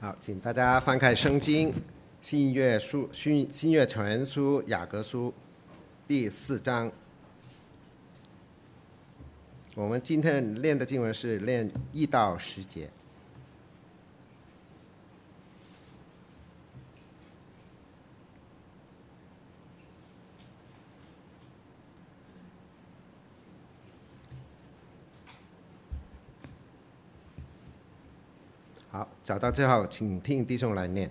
好，请大家翻开圣经新约全书雅各书第4章。我们今天练的经文是练1到10节。好，找到之后，请听弟兄来念。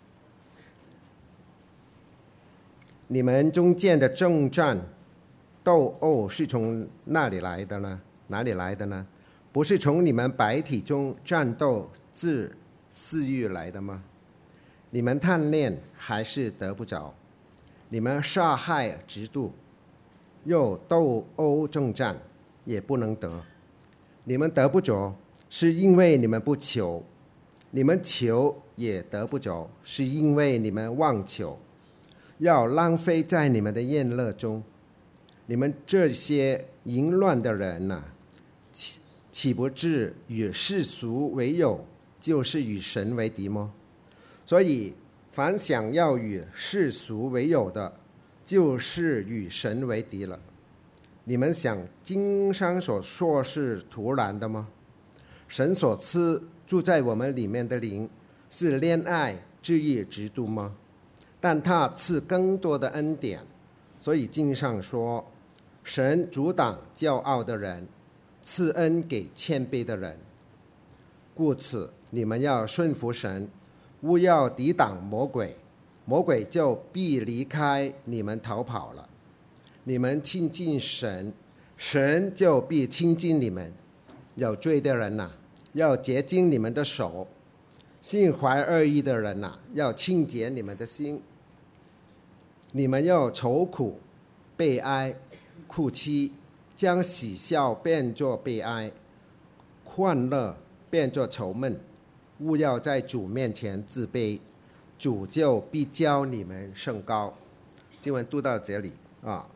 你们中间的征战、斗殴是从哪里来的呢？不是从你们百体中战斗自私欲来的吗？你们贪恋还是得不着？你们杀害嫉妒，又斗殴征战，也不能得。你们得不着，是因为你们不求；你们求也得不着，是因为你们妄求，要浪费在你们的宴乐中。你们这些淫乱的人啊，岂不知与世俗为友，就是与神为敌吗？所以凡想要与世俗为友的，就是与神为敌了。你们想经上所说是突然的吗？神所赐住在我们里面的灵，是恋爱、至意、嫉妒吗？但他赐更多的恩典，所以经上说，神阻挡骄傲的人，赐恩给谦卑的人。故此你们要顺服神，勿要抵挡魔鬼，魔鬼就必离开你们逃跑了。你们亲近神，神就必亲近你们。有罪的人啊，要洁净你们的手；心怀恶意的人啊，要清洁你们的心。你们要愁苦、悲哀、哭泣，将喜笑变作悲哀，欢乐变作愁闷。勿要在主面前自卑，主就必教你们升高。经文读到这里啊。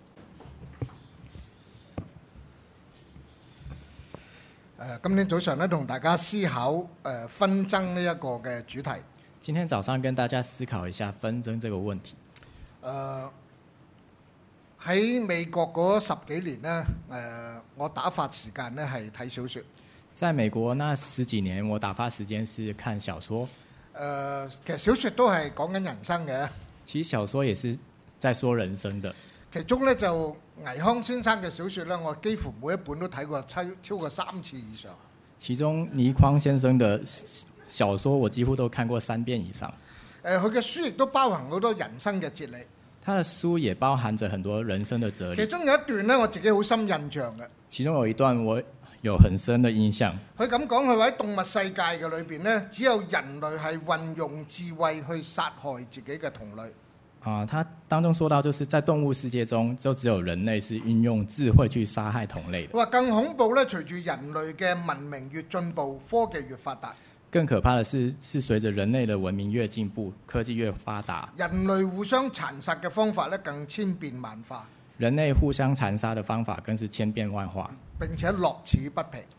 今天早上咧同大家思考紛爭呢一個嘅主題。 今天早上跟大家思考一下紛爭這個問題。 喺美國嗰10幾年咧，我打發時間咧係睇小說。 在美國那10幾年，我打發時間是看小說。 其實小說都係講緊人生嘅。 其實小說也是在說人生的。 其中咧就倪匡先生嘅小說咧，我幾乎每一本都睇過超過3次以上。 其中倪匡先生的小說，我幾乎都看過3遍以上。 佢嘅書亦都包含好多人生嘅哲理。 他的書也包含着很多人生的哲理。 其中有一段咧，我自己好深印象嘅。 其中有一段我有很深的印象。 佢咁講，佢話喺動物世界嘅裏邊咧，只有人類係運用智慧去殺害自己嘅同類。 他當中說到，就是在動物世界中，就只有人類是運用智慧去殺害同類的。 話更恐怖咧，隨住人類嘅文明越進步，科技越發達。 更可怕的是隨着人類的文明越進步，科技越發達， 人類互相殘殺嘅方法咧更千變萬化。 人類互相殘殺的方法更是千變萬化， 並且樂此不疲。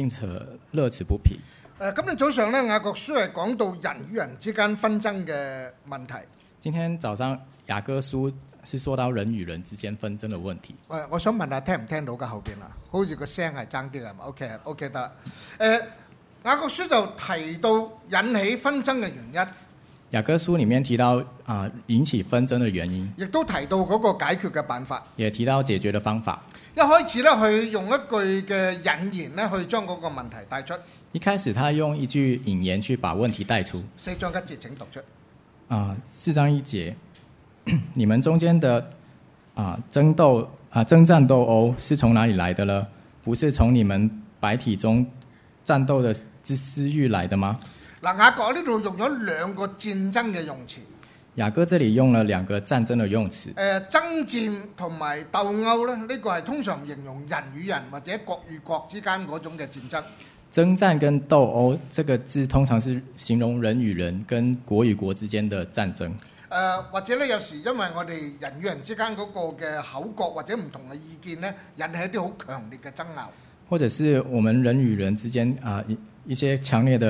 今日早上咧，雅各書係講到人與人之間紛爭嘅問題。 今天早上雅各書是說到人與人之間紛爭的問題。 我想問下聽唔聽到㗎後邊啊？好似個聲係爭啲係嘛 ？OK 得啦。雅各書就提到引起紛爭嘅原因。 雅各書裡面提到引起紛爭的原因， 亦都提到嗰個解決嘅辦法， 也提到解決的方法。 一開始咧，佢用一句嘅引言咧，去將嗰個問題帶出。 一開始他用一句引言去把問題帶出。 4章1節請讀出。 4章1節，你們中間的爭戰鬥毆是從哪裡來的呢？不是從你們百體中戰鬥的之私欲來的嗎？ 雅各呢度用咗2個戰爭嘅用詞。 雅各這裡用了2個戰爭的用詞。 爭戰同埋鬥毆咧，呢個係通常形容人與人或者國與國之間嗰種嘅戰爭。 征戰跟鬥毆這個字通常是形容人與人跟國與國之間的戰爭。 或者咧有時因為我哋人與人之間嗰個嘅口角或者唔同嘅意見咧，引起一啲好強烈嘅爭拗。 或者是我們人與人之間一些強烈的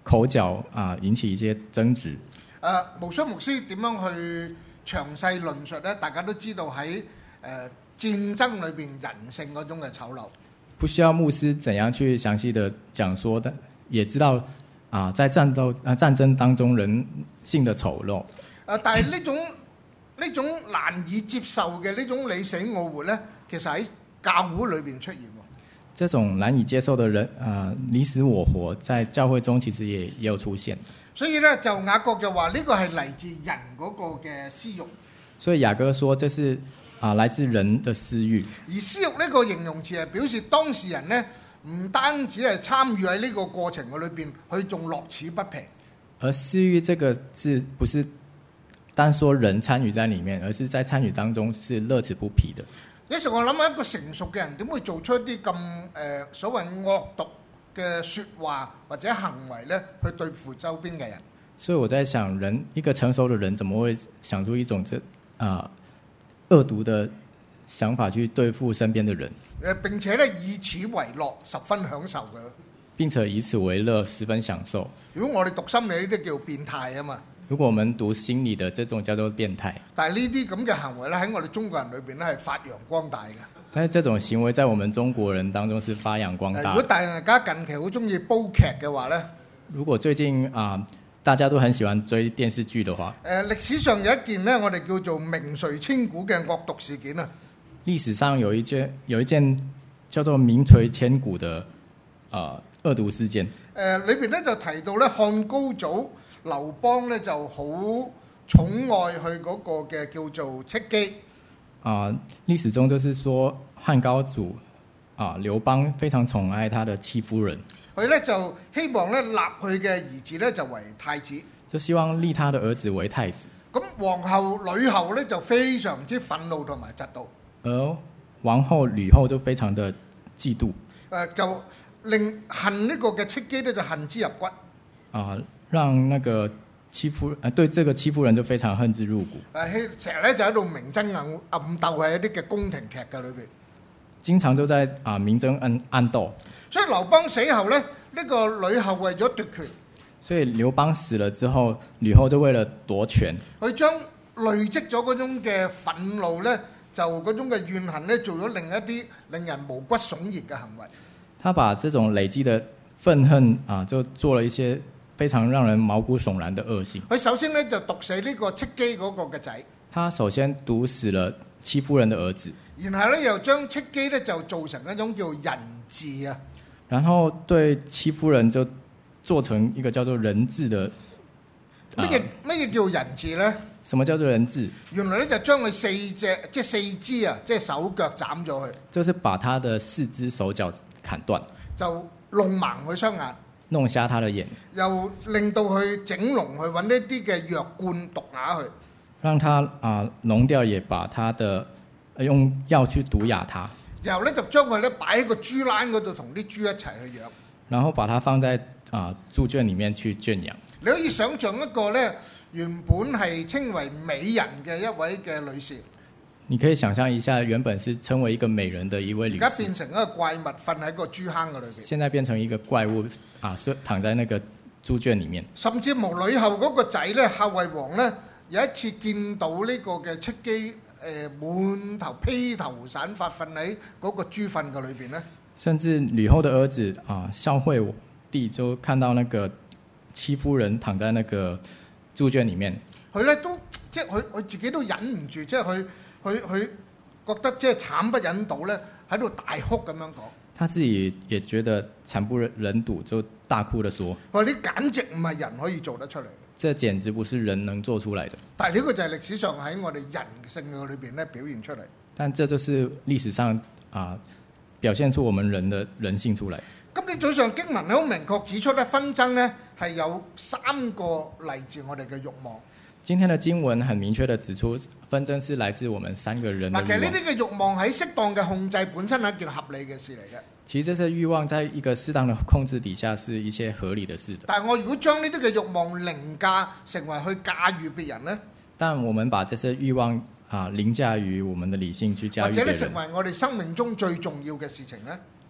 口角引起一些爭執。 無需牧師點樣去詳細論述呢？大家都知道喺戰爭裏邊人性嗰種嘅醜陋。 不需要牧師怎樣去詳細的講說的，也知道在戰爭當中人性的醜陋。 但係呢種難以接受嘅呢種你死我活呢，其實喺教會裏邊出現。 這種難以接受的人你死我活，在教會中其實也有出現。 所以呢，就雅各就話呢個係嚟自人嗰個嘅私慾。 所以雅各說這是來自人的私慾。 而私慾呢個形容詞係表示當事人呢，唔單止係參與喺呢個過程嘅裏邊，佢仲樂此不疲。 而私慾這個字不是單說人參與在裡面，而是在參與當中是樂此不疲的。 有時我諗一個成熟嘅人點會做出一啲咁所謂惡毒嘅説話或者行為呢，去對付周邊嘅人？ 所以我在想，一個成熟的人怎麼會想出一種惡毒的想法去對付身邊的人？ 並且咧以此為樂，十分享受嘅。 並且以此為樂，十分享受。 如果我哋讀心理呢啲叫變態啊嘛。 如果我們讀心理的這種叫做變態。 但係呢啲咁嘅行為咧，喺我哋中國人裏邊咧係發揚光大嘅。 但是這種行為在我們中國人當中是發揚光大。 如果大家近期好中意煲劇嘅話咧， 如果最近大家都很喜歡追電視劇的話， 歷史上有一件呢，我哋叫做名垂千古嘅惡毒事件啊。 歷史上有一件叫做名垂千古的惡毒事件。 裏邊咧就提到咧漢高祖劉邦咧就好寵愛佢嗰個嘅叫做戚姬。 歷史中就是說漢高祖劉邦非常寵愛他的戚夫人。 佢咧就希望咧立佢嘅兒子咧就為太子， 就希望立他的兒子為太子。 咁皇后呂后咧就非常之憤怒同埋嫉妒， 而皇后呂后就非常的嫉妒， 就令恨呢個嘅戚姬咧就恨之入骨。 讓那個對這個戚夫人就非常恨之入骨。 成日咧就喺度明爭暗鬥喺一啲嘅宮廷劇嘅裏邊， 經常都在明爭暗鬥。 所以劉邦死後咧，呢個呂后為咗奪權， 所以劉邦死了之後，呂后就為了奪權， 佢將累積咗嗰種嘅憤怒咧，就嗰種嘅怨恨咧，做咗另一啲令人毛骨悚然嘅行為。 他把這種累積的憤恨就做了一些非常讓人毛骨悚然的惡行。 佢首先咧就毒死呢個戚姬嗰個嘅仔， 他首先毒死了戚夫人的兒子， 然後咧又將戚姬咧就做成一種叫人彘啊。 然後對戚夫人就做成一個叫做人彘的。 乜嘢叫人彘呢？ 什麼叫做人彘？ 原來咧就將佢四肢啊，即係手腳斬咗佢。 就是把他的四肢手腳砍斷， 就弄盲佢雙眼， 弄瞎他的眼， 又令到佢整容去揾一啲嘅藥灌毒啞佢， 讓他聾掉，也把他的用藥去毒啞他。 然後咧就將佢咧擺喺個豬欄嗰度，同啲豬一齊去養。 然後把它放在豬圈裡面去圈養。 你可以想像一個咧原本係稱為美人嘅一位嘅女士， 你可以想象一下，原本是稱為一個美人的一位女士， 而家變成一個怪物，瞓喺個豬坑嘅裏邊。 現在變成一個怪物躺在那個豬圈裡面。 甚至無呂后嗰個仔咧，孝惠王咧，有一次見到呢個嘅戚姬滿頭披頭散髮瞓喺嗰個豬糞嘅裏邊咧， 甚至呂後的兒子孝惠帝就看到那個戚夫人躺在那個豬圈裡面， 佢咧都即係佢自己都忍唔住，即係佢覺得即係慘不忍睹咧，喺度大哭咁樣講。 他自己也覺得慘不忍睹，就大哭地說： 佢話你簡直唔係人可以做得出嚟。 這簡直不是人能做出來的。 但係呢個就係歷史上喺我哋人性嘅裏邊咧表現出嚟。 但這就是歷史上表現出我們人的人性出來。 今天早上經文好明確指出咧，紛爭咧係有3個嚟自我哋嘅慾望。 今天的經文很明確地指出，紛爭是來自我們3個人的慾望。 其實呢啲嘅慾望喺適當嘅控制本身係一件合理嘅事嚟嘅。 其實這些慾望在一個適當的控制底下是一些合理的事的。 但係我如果將呢啲嘅慾望凌駕成為去駕馭別人呢？ 但我們把這些慾望凌駕於我們的理性去駕馭別人， 或者咧成為我哋生命中最重要嘅事情呢？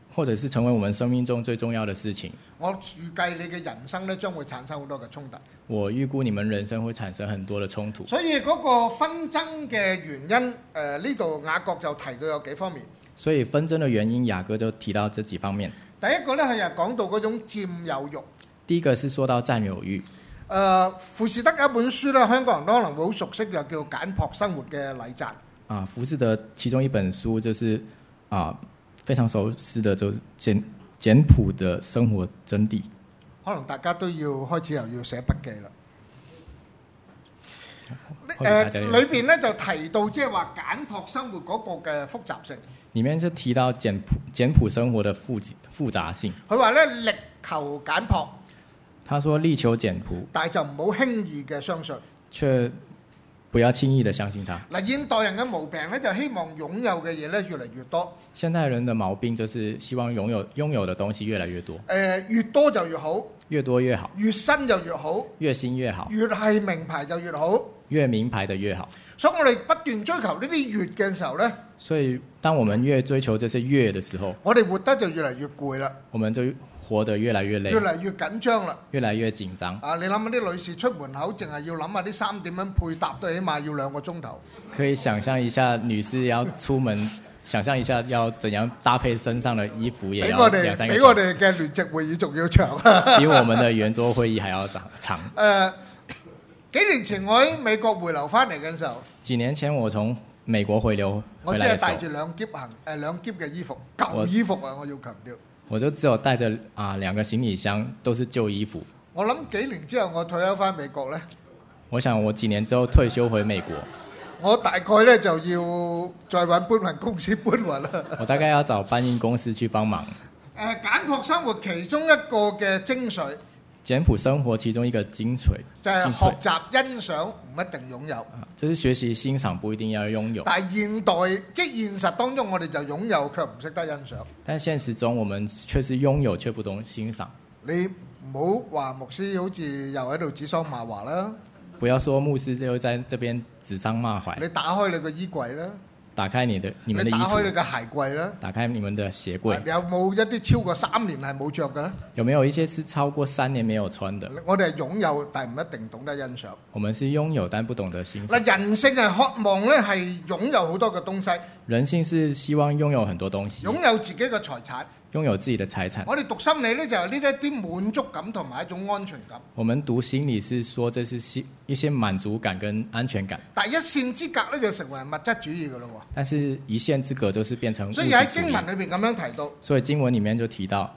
或者是成為我們生命中最重要的事情。 我預計你嘅人生咧將會產生好多嘅衝突。 我預估你們人生會產生很多的衝突。 所以嗰個紛爭嘅原因，呢度雅各就提到有幾方面。 所以紛爭的原因，雅各就提到這幾方面。 第一個咧，佢又講到嗰種佔有慾。 第一個是說到佔有慾。 富士德有一本書咧，香港人都可能會好熟悉，就叫《簡樸生活嘅禮讚》。 富士德其中一本書就是非常熟悉的，就簡樸的生活真諦。 可能大家都要開始又要寫筆記啦。裏邊咧就提到即係話簡樸生活嗰個嘅複雜性。裡面就提到簡樸生活的複雜性。 佢話咧力求簡樸。 他說力求簡樸， 但係就唔好輕易嘅相信。 卻不要輕易的相信他。 嗱，現代人嘅毛病咧就希望擁有嘅嘢咧越嚟越多。 現代人的毛病就是希望擁有的東西越來越多。 越多就越好。 越多越好。 越新就越好。 越新越好。 越係名牌就越好。 越名牌的越好。 所以我哋不斷追求呢啲越嘅時候咧， 所以當我們越追求這些越的時候， 我哋活得就越嚟越攰啦。 我們就活得越來越累， 越嚟越緊張啦， 越來越緊張。 你諗下啲女士出門口，淨係要諗下啲衫點樣配搭，都起碼要2個鐘頭。 可以想象一下，女士要出門，想象一下要怎樣搭配身上的衣服，也要2-3個小時。 比我哋嘅聯席會議仲要長。 比我們的圓桌會議還要長。 幾年前我喺美國回流翻嚟嘅時候， 幾年前我從美國回流回來的時候， 我只係帶住兩篋嘅衣服，舊衣服啊！我要強調。 我就只有帶着2個行李箱，都是舊衣服。 我諗幾年之後我退休翻美國呢， 我想我幾年之後退休回美國， 我大概呢就要再揾搬運公司搬運啦。 我大概要找搬運公司去幫忙。 簡樸生活其中一個嘅精髓。 簡樸生活其中一個精髓就係學習欣賞，唔一定擁有。 就是學習欣賞，不一定要擁有。 但係現代即係現實當中，我哋就擁有卻唔識得欣賞。 但現實中，我們卻是擁有卻不懂欣賞。 你唔好話牧師好似又喺度指桑罵槐啦。 不要說牧師又在這邊指桑罵槐。 你打開你個衣櫃啦。 打開你們的衣櫥。 打開你個鞋櫃啦。 打開你們的鞋櫃。 有冇一啲超過3年係冇着嘅咧？ 有沒有一些是超過3年沒有穿的？ 我哋係擁有，但係唔一定懂得欣賞。 我們是擁有，但不懂得欣賞。 人性係渴望咧，係擁有好多嘅東西。 人性是希望擁有很多東西。 擁有自己嘅財產。 擁有自己的財產。 我哋讀心理咧，就係呢一啲滿足感同埋一種安全感。 我們讀心理是說，這是一些滿足感跟安全感。 但一線之隔咧，就成為物質主義噶咯喎。 但是一線之隔就是變成物質主義。 所以喺經文裏邊咁樣提到。 所以經文裡面就提到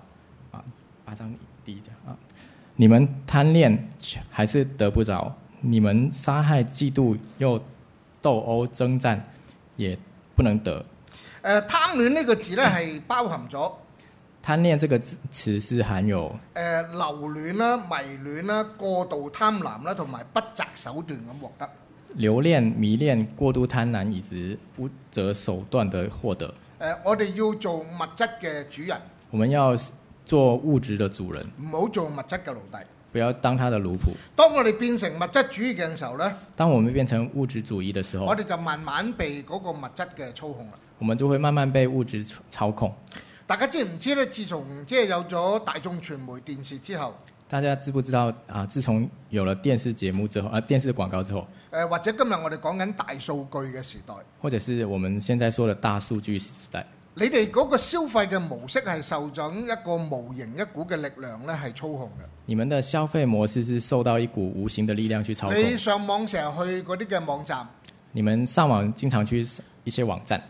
8章第1節你們貪戀還是得不着，你們殺害嫉妒又鬥毆爭戰也不能得。 貪戀呢個字咧係包含咗。 貪戀這個詞是含有留戀啦、迷戀啦、過度貪婪啦，同埋不擇手段咁獲得。 留戀、迷戀、過度貪婪以及不擇手段的獲得。 我哋要做物質嘅主人。 我們要做物質的主人， 唔好做物質嘅奴隸。 不要當他的奴僕。 當我哋變成物質主義嘅時候呢， 當我們變成物質主義的時候， 我哋就慢慢被嗰個物質嘅操控啦。 我們就會慢慢被物質操控。 大家知唔知咧？自從即係有咗大眾傳媒電視之後， 大家知不知道自從有了電視節目之後，電視廣告之後， 或者今日我哋講緊大數據嘅時代， 或者是我們現在說的大數據時代， 你哋嗰個消費嘅模式係受咗一個無形一股嘅力量咧，係操控嘅。 你們的消費模式是受到一股無形的力量去操控。 你上網成日去嗰啲嘅網站， 你們上網經常去一些網站，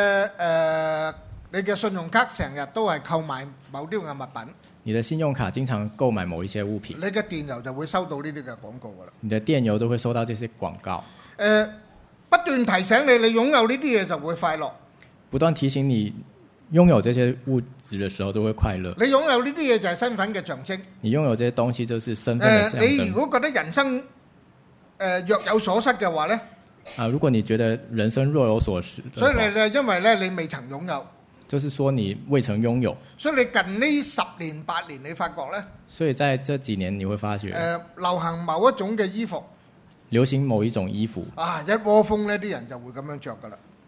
你嘅信用卡成日都係購買某啲嘅物品， 你的信用卡經常購買某一些物品， 你嘅電郵就會收到呢啲嘅廣告㗎啦。 你的電郵都會收到這些廣告。 不斷提醒你，你擁有呢啲嘢就會快樂。 不斷提醒你擁有這些物質的時候就會快樂。 你擁有呢啲嘢就係身份嘅象徵。 你擁有這些東西就是身份嘅象徵。 你如果覺得人生若有所失嘅話呢， 如果你覺得人生若有所失， 所以你因為咧你未曾擁有。 就是說你未曾擁有， 所以你近呢10年8年，你發覺呢？ 所以在這幾年你會發覺， 流行某一種嘅衣服， 流行某一種衣服， 一窩蜂呢啲人就會咁樣着噶啦。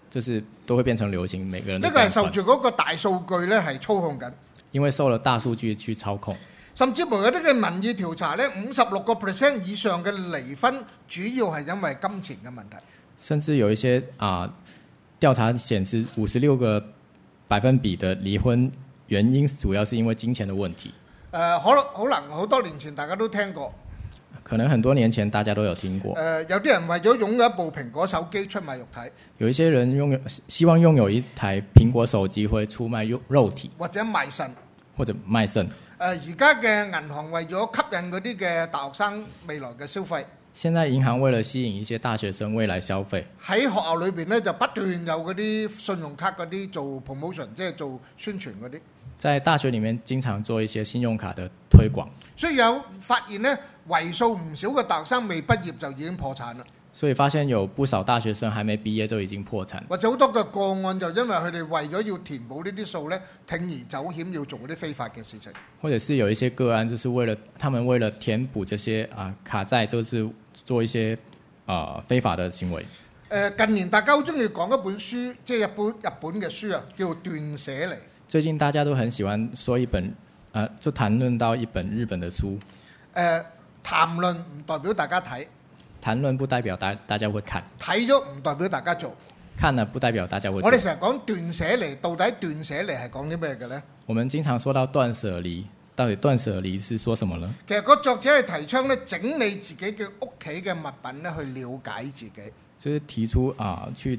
就是都會變成流行，每個人都呢個係受這樣住嗰個大數據咧係操控緊。 因為受了大數據去操控。 甚至乎有啲嘅民意調查咧，56% 以上嘅離婚主要係因為金錢嘅問題。 甚至有一些調查顯示56%的離婚原因主要是因為金錢的問題。 可能好多年前大家都聽過。 可能很多年前大家都有聽過。 有啲人為咗擁有一部蘋果手機出賣肉體， 有一些人希望擁有一台蘋果手機會出賣肉體， 或者賣腎。 或者賣腎。 而家嘅銀行為咗吸引嗰啲嘅大學生未來嘅消費， 現在銀行為了吸引一些大學生未來消費， 喺學校裏邊咧就不斷有嗰啲信用卡嗰啲做 promotion， 即係做宣傳嗰啲。 在大學裡面經常做一些信用卡的推廣， 所以有發現呢，為數唔少嘅大學生未畢業就已經破產啦。 所以發現有不少大學生還沒畢業就已經破產， 或者好多嘅個案就因為佢哋為咗要填補呢啲數呢，鋌而走險要做嗰啲非法嘅事情。 或者是有一些個案，就是他們為了填補這些卡債，就是做一些非法的行為。 近年大家好中意講一本書，即係日本嘅書啊，叫《斷捨離》。 最近大家都很喜歡說一本，就談論到一本日本的書。 談論唔代表大家睇， 談論不代表大家會看， 睇咗唔代表大家做， 看了不代表大家會做。 我哋成日講斷捨離，到底斷捨離係講啲咩嘅呢？ 我們經常說到斷捨離，到底斷捨離是說什麼呢？ 其實個作者係提倡咧，整理自己嘅屋企嘅物品咧，去了解自己。 就是提出去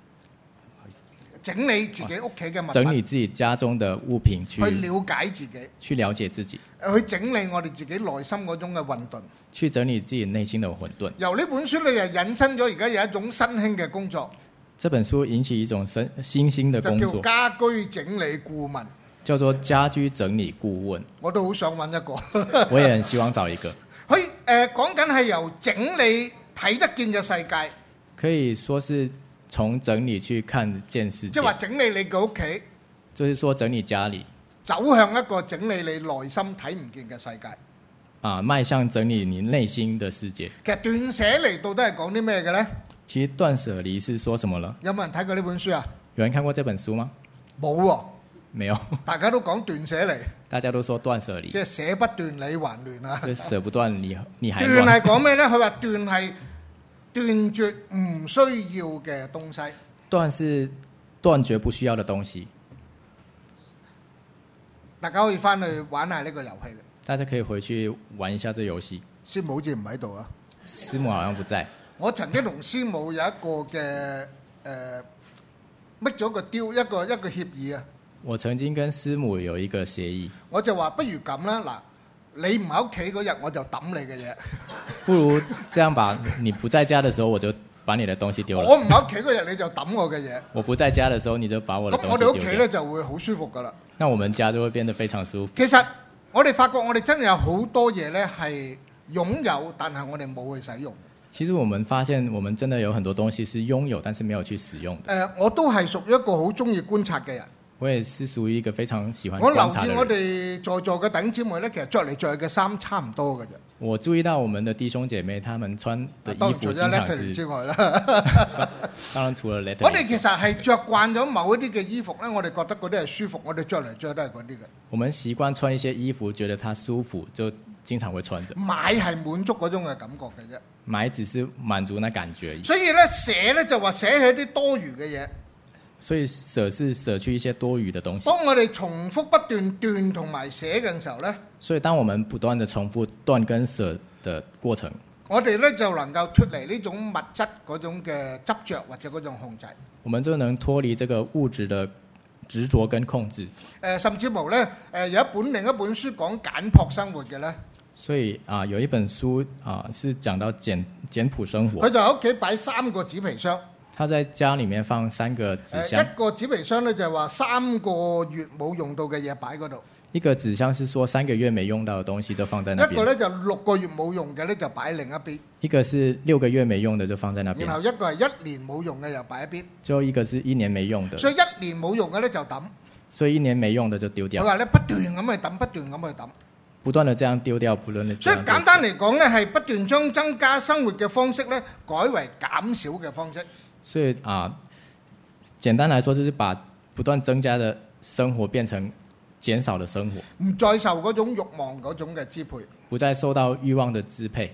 整理自己屋企嘅物品， 整理自己家中的物品，去了解自己， 去了解自己， 去整理我哋自己內心嗰種嘅混沌， 去整理自己內心的混沌。 由呢本書咧，又引申咗而家有一種新興嘅工作。 這本書引起一種新興的工作， 就叫家居整理顧問， 叫做家居整理顧問。 我都好想揾一個， 我也很希望找一個。 佢講緊係由整理睇得見嘅世界， 可以說是從整理去看見世界， 即係話整理你嘅屋企， 就是說整理家裡， 走向一個整理你內心睇唔見嘅世界。 邁向整理你內心的世界。 其實斷捨離到底係講啲咩嘅呢？ 其實斷捨離是說什麼呢？ 有冇人睇過呢本書啊？ 有人看過這本書嗎？ 冇喎， 沒有。 大家都講斷捨離， 大家都說斷捨離， 即係捨不斷理還亂啊！ 即係捨不斷你還斷亂。 係講咩呢？佢話斷係斷絕唔需要嘅東西。 斷是斷絕不需要的東西。 大家可以翻去玩下呢個遊戲嘅。 大家可以回去玩一下這遊戲。 師母好似唔喺度啊。 師母好像不在。 我曾經同師母有一個嘅搣咗個 deal，一個協議啊。 我曾經跟師母有一個協議。 我就話不如咁啦，嗱，你唔喺屋企嗰日我就抌你嘅嘢。 不如這樣吧，你不在家的時候我就把你的東西丟了。 我唔喺屋企嗰日你就抌我嘅嘢。 我不在家的時候你就把我的東西丟掉。 咁我哋屋企咧就會好舒服噶啦。 那我們家就會變得非常舒服。 其實我哋發覺我哋真係有好多嘢咧係擁有，但係我哋冇去使用。 其實我們發現，我們真的有很多東西是擁有，但是沒有去使用的。 我都係屬於一個好中意觀察嘅人。 我也是屬於一個非常喜歡觀察的人。 我留意我哋在座嘅弟兄姊妹咧，其實着嚟着去嘅衫差唔多嘅啫。 我注意到我們的弟兄姐妹，他們穿的衣服經常是之外啦， 當然除了 letter。 我哋其實係着慣咗某一啲嘅衣服咧，我哋覺得嗰啲係舒服，我哋着嚟着都係嗰啲嘅。 我們習慣穿一些衣服，覺得它舒服，就經常會穿着。 買係滿足嗰種嘅感覺嘅啫。 買只是滿足那感覺而已。 所以咧捨咧就話捨棄啲多餘嘅嘢。 所以捨是捨去一些多餘的東西。 當我哋重複不斷斷同埋捨嘅時候呢， 所以當我們不斷的重複斷跟捨的過程， 我哋呢就能夠脫離呢種物質嗰種嘅執着或者嗰種控制。 我們就能脫離這個物質的執着跟控制。 甚至乎呢，有另一本書講簡樸生活嘅呢。 所以有一本書是講到簡樸生活。 佢就喺屋企擺3個紙皮箱。 他在家裡面放3個紙箱。 一個紙皮箱呢，就係話3個月冇用到嘅嘢擺嗰度。 一個紙箱是說3個月沒用到嘅東西就放在那邊。 一個呢就6個月冇用嘅呢，就擺另一邊。 一個是6個月沒用的就放在那邊。 然後一個係1年冇用嘅又擺一邊。 最後一個是1年沒用的。 所以1年冇用嘅呢就抌。 所以1年沒用的就丟掉。 佢話咧不斷咁去抌，不斷咁去抌。 不斷的這樣丟掉，不斷的。 所以簡單嚟講呢，係不斷將增加生活嘅方式呢改為減少嘅方式。 所以簡單來說，就是把不斷增加的生活變成減少的生活， 唔再受嗰種慾望嗰種嘅支配。 不再受到慾望的支配。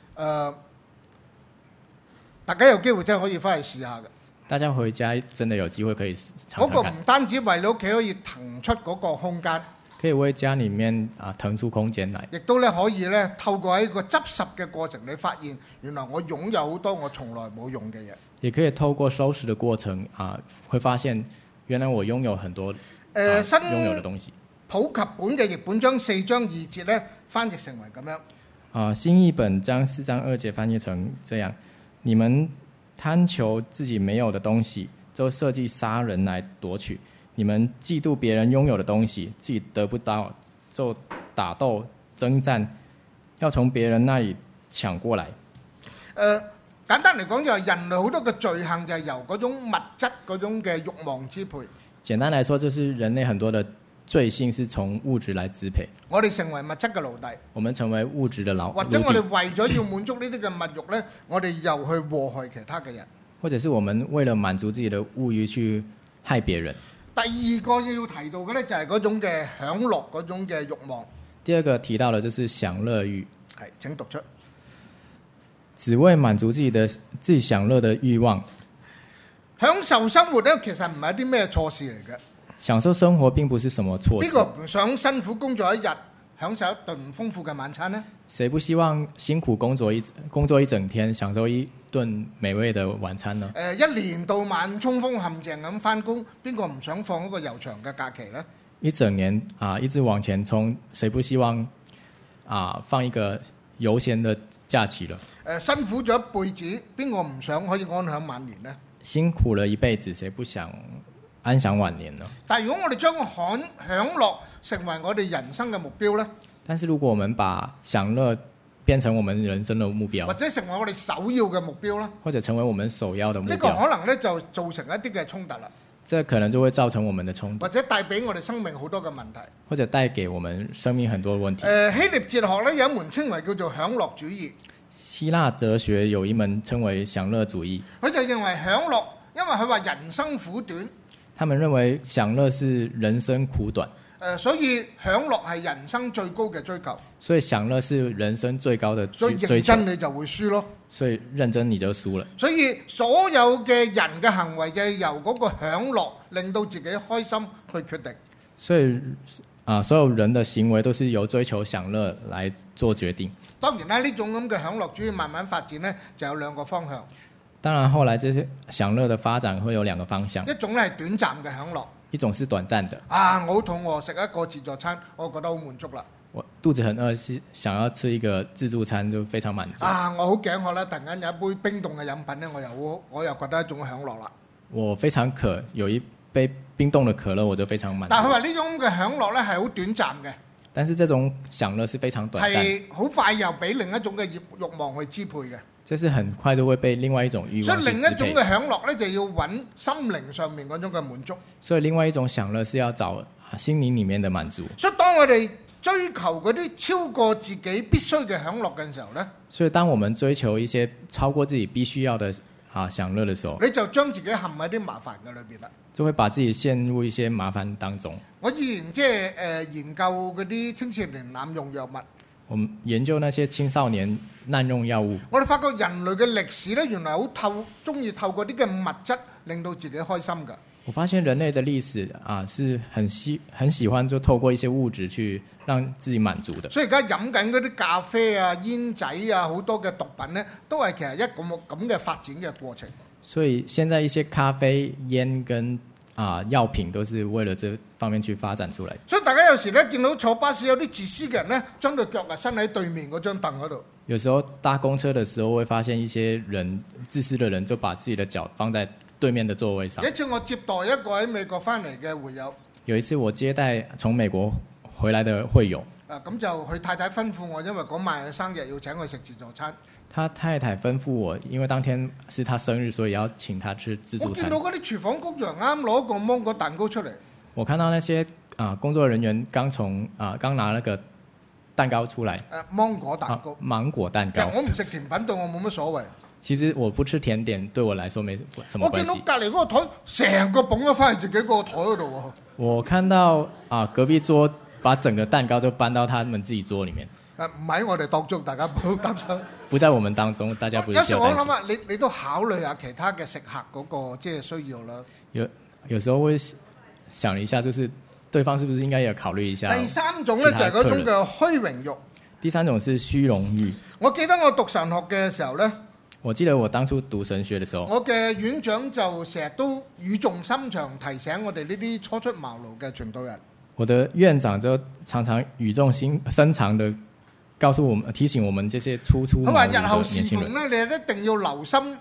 大家有機會真係可以翻去試下嘅。 大家回家真的有機會可以嘗嗰個嘗看， 唔單止為你屋企可以騰出嗰個空間， 可以為家裡面騰出空間來， 亦都咧可以咧透過喺個執拾嘅過程，你發現原來我擁有好多我從來冇用嘅嘢。 也可以透過收拾的過程會發現原來我擁有很多擁有的東西。 普及本嘅譯本將4章2節咧翻譯成為咁樣。 新譯本將4章2節翻譯成這樣：你們貪求自己沒有的東西，就設計殺人來奪取；你們嫉妒別人擁有的東西，自己得不到，就打鬥爭戰，要從別人那裡搶過來。 簡單嚟講就係人類好多嘅罪行就係由嗰種物質嗰種嘅慾望支配。 簡單來說，就是人類很多的罪性是從物質來支配。 我哋成為物質嘅奴隸， 我們成為物質的奴隸， 或者我哋為咗要滿足呢啲嘅物慾呢，我哋又去禍害其他嘅人。 或者是我們為了滿足自己的物慾去害別人。 第二個要提到嘅呢，就係嗰種嘅享樂嗰種嘅慾望。 第二個提到的就是享樂慾。 係，請讀出。 只為滿足自己享樂的慾望。 享受生活呢，其實唔係一啲咩錯事嚟嘅。 享受生活並不是什麼錯事。 邊個唔想辛苦工作一日，享受一頓豐富嘅晚餐呢？ 誰不希望辛苦工作一整天，享受一頓美味的晚餐呢？ 一年到晚衝鋒陷陣咁翻工，邊個唔想放一個悠長嘅假期呢？ 一整年一直往前衝，誰不希望放一個悠閒的假期了？ 辛苦咗一輩子，邊個唔想可以安享晚年呢？ 辛苦了一輩子，誰不想安享晚年呢？ 但如果我哋將享樂成為我哋人生嘅目標呢？ 但是如果我們把享樂變成我們人生的目標， 或者成為我哋首要嘅目標呢？ 或者成為我們首要的目標， 呢個可能呢就造成一啲嘅衝突啦。 這可能就會造成我們的衝突， 或者帶俾我哋生命好多嘅問題， 或者帶給我們生命很多問題。 希臘哲學呢有一門稱為叫做享樂主義。 希臘哲學有一門稱為享樂主義， 佢就認為享樂，因為佢話人生苦短， 他們認為享樂是人生苦短， 所以享樂係人生最高嘅追求。 所以享樂是人生最高的追求。 所以認真你就會輸咯。 所以認真你就輸了。 所以所有嘅人嘅行為就係由嗰個享樂令到自己開心去決定。 所以所有人的行為都是由追求享樂來做決定。 當然啦，呢種咁嘅享樂主義慢慢發展呢，就有兩個方向。 當然後來這些享樂的發展會有兩個方向。 一種呢係短暫嘅享樂， 一種是短暫的。 我好肚餓，食一個自助餐，我覺得好滿足啦。 我肚子很餓，想要吃一個自助餐就非常滿足。 我好頸渴啦，突然間有一杯冰凍嘅飲品呢，我又覺得一種享樂啦。 我非常渴，有一杯冰凍的可樂，我就非常滿足。 但係佢話呢種嘅享樂呢係好短暫嘅。 但是這種享樂是非常短暫， 係好快又俾另一種嘅慾望去支配嘅。 這是很快就會被另外一種慾望去支配。 所以另一種嘅享樂呢，就要揾心靈上面嗰種嘅滿足。 所以另外一種享樂是要找心靈裡面的滿足。 所以當我哋追求嗰啲超過自己必須嘅享樂嘅時候呢， 所以當我們追求一些超過自己必須要的享樂的時候， 你就將自己陷喺啲麻煩嘅裏邊啦， 就會把自己陷入一些麻煩當中。 我以前即係研究嗰啲青少年濫用藥物， 我們研究那些青少年濫用藥物， 我哋發覺人類嘅歷史呢，原來好中意透過啲嘅物質令到自己開心㗎。 我發現人類的歷史是很喜歡就透過一些物質去讓自己滿足的。 所以而家飲緊嗰啲咖啡啊、煙仔啊，好多嘅毒品呢，都係其實一個咁嘅發展嘅過程。 所以現在一些咖啡、煙跟藥品都是為了這方面去發展出來。 所以大家有時呢，見到坐巴士有啲自私嘅人呢，將對腳伸喺對面嗰張凳嗰度。 有時候搭公車的時候會發現一些人自私的人就把自己的腳放在對面的座位上。 有一次我接待一個喺美國翻嚟嘅會友， 有一次我接待從美國回來的會友， 咁就佢太太吩咐我，因為嗰晚生日要請佢食自助餐。 他太太吩咐我，因為當天是他生日，所以要請他吃自助餐。 我見到嗰啲廚房工作人員啱攞個芒果蛋糕出嚟。 我看到那些工作人員剛拿那個蛋糕出來。 芒果蛋糕。 芒果蛋糕。 其實我唔食甜品，對我冇乜所謂。 其實我不吃甜點對我來說沒什麼關我見到係。 隔離嗰個台成個捧咗翻去自己個台嗰度喎。 我看到隔壁桌把整個蛋糕就搬到他們自己桌裡面， 唔喺我哋當中，大家唔好擔心。 不在我們當中，大家不有時我需要擔心。 諗啊，你都考慮下其他嘅食客嗰個即係需要啦。 有時候會想一下，就是對方是不是應該也考慮一下。 第三種咧就係嗰種嘅虛榮欲。 第三種是虛榮欲。 我記得我讀神學嘅時候咧， 我記得我當初讀神學嘅時候， 我嘅院長就成日都語重心長提醒我哋呢啲初出茅廬嘅傳道人。 我的院長就常常語重深長的告訴我們、提醒我們這些初出茅廬佢話日後的侍奉年輕人。 咧，你一定要留心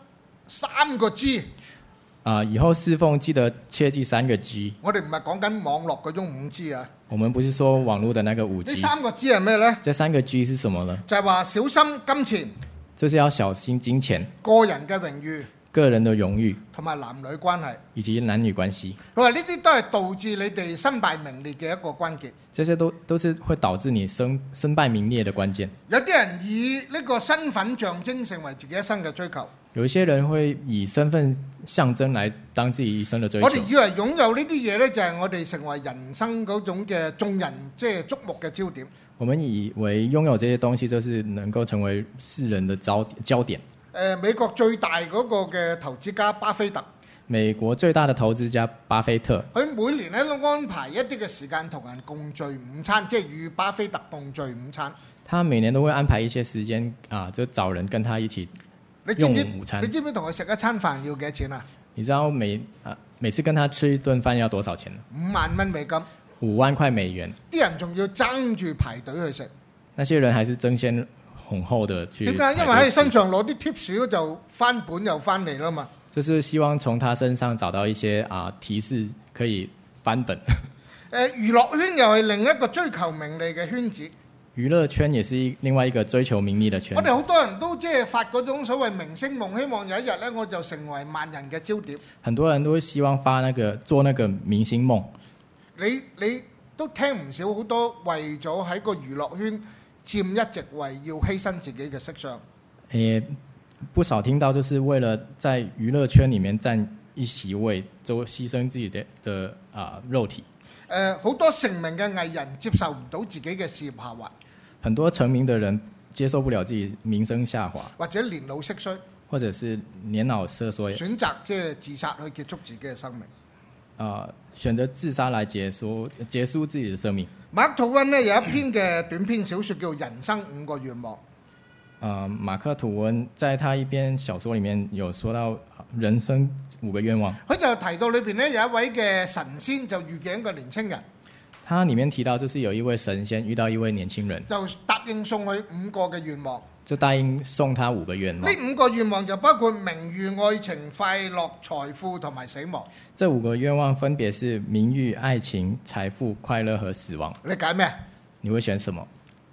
3個 G。 以後侍奉記得切記3個 G。 我哋唔係講緊網絡嗰種5G 啊。 我們不是說網絡的那個5G。 呢3個 G 係咩呢？ 這3個 G 是什麼呢？ 就係話小心金錢， 就是要小心金錢、 個人嘅榮譽個人的榮譽同埋男女關係。 以及男女關係。 佢話呢啲都係導致你哋身敗名裂嘅一個關鍵。 這些都是會導致你身敗名裂的關鍵。 有啲人以呢個身份象徵成為自己一生嘅追求。 有一些人會以身份象徵來當自己一生的追求。 我哋以為擁有呢啲嘢呢，就係我哋成為人生嗰種嘅眾人即係矚目嘅焦點。 我們以為擁有這些東西就是能夠成為世人的焦點。 美國最大嗰個嘅投資家巴菲特， 美國最大的投資家巴菲特， 佢每年咧都安排一啲嘅時間同人共聚午餐，即係與巴菲特共聚午餐。 他每年都會安排一些時間就找人跟他一起用午餐。 你知唔知同佢食一餐飯要幾多錢啊？ 你知道每次跟他吃一頓飯要多少錢呢 ？5萬蚊美金。 5萬塊美元。 啲人仲要爭住排隊去食。 那些人還是爭先恐後的去。 點解？因為喺身上攞啲 tips 就翻本又翻嚟啦嘛。 就是希望從他身上找到一些提示可以翻本。 娛樂圈又係另一個追求名利嘅圈子。 娛樂圈也是另外一個追求名利的圈子。 我哋好多人都即係發嗰種所謂明星夢，希望有一日咧我就成為萬人嘅焦點。 很多人都會希望做那個明星夢。 你都聽唔少好多為咗喺個娛樂圈佔一席位，要犧牲自己嘅色相。 不少聽到就是為了在娛樂圈裡面佔一席位，就犧牲自己的肉體。 好多成名嘅藝人接受唔到自己嘅事業下滑。 很多成名的人接受不了自己名聲下滑， 或者年老色衰， 或者是年老色衰， 選擇即係自殺去結束自己嘅生命。 選擇自殺來結束自己的生命。 馬克吐溫呢有一篇嘅短篇小說叫《人生5個願望》。 馬克吐溫在他一篇小說裡面有說到人生5個願望。 佢就提到裏邊呢有一位嘅神仙就遇見一個年輕人。 他裡面提到就是有一位神仙遇到一位年輕人， 就答應送佢5個嘅願望。 就答應送他5個願望。 呢5個願望就包括名譽、愛情、快樂、財富同埋死亡。 這5個願望分別是名譽、愛情、財富、快樂和死亡。 你揀咩？ 你會選什麼？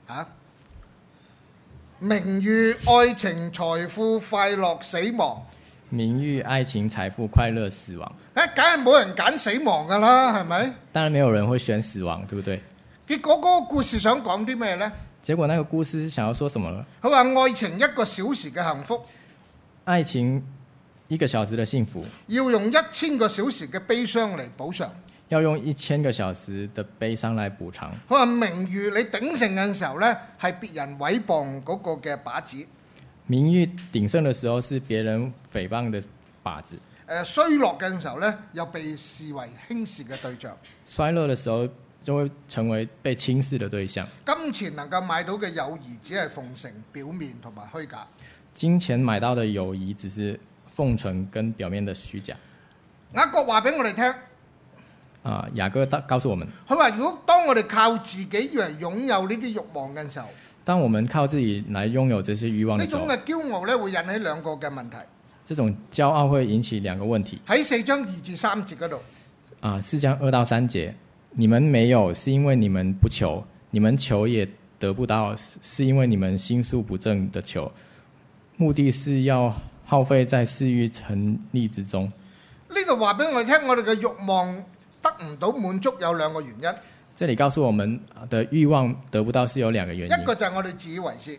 名譽、愛情、財富、快樂、死亡。 名譽、愛情、財富、快樂、死亡。 梗係冇人揀死亡㗎啦，係咪？ 當然沒有人會選死亡，對不對？ 結果嗰個故事想講啲咩呢？ 結果那個故事想要說什麼呢？ 佢話愛情1個小時嘅幸福， 愛情1個小時的幸福， 要用1000個小時嘅悲傷嚟補償。 要用1000個小時的悲傷來補償。 佢話名譽你鼎盛嘅時候呢，係別人毀謗嗰個嘅靶子。 名譽鼎盛的時候是別人誹謗的靶子。 衰落嘅時候呢，又被視為輕視嘅對象。 衰落的時候就會成為被輕視的對象。 金錢能夠買到嘅友誼只係奉承、表面同埋虛假。 金錢買到的友誼只是奉承跟表面的虛假。 雅各話俾我哋聽。 雅各告訴我們， 佢話如果當我哋靠自己以為擁有呢啲慾望嘅時候， 當我們靠自己來擁有這些慾望的時候， 呢種嘅驕傲咧會引起2個嘅問題。 這種驕傲會引起2個問題。 喺4章2至3節嗰度 ，4章2到3節，你們沒有是因為你們不求，你們求也得不到，是因為你們心術不正的求，目的是要耗費在私慾成利之中。 呢度話俾我哋聽，我哋嘅慾望得唔到滿足有2個原因。 這裡告訴我們的慾望得不到是有2個原因。 一個就係我哋自以為是，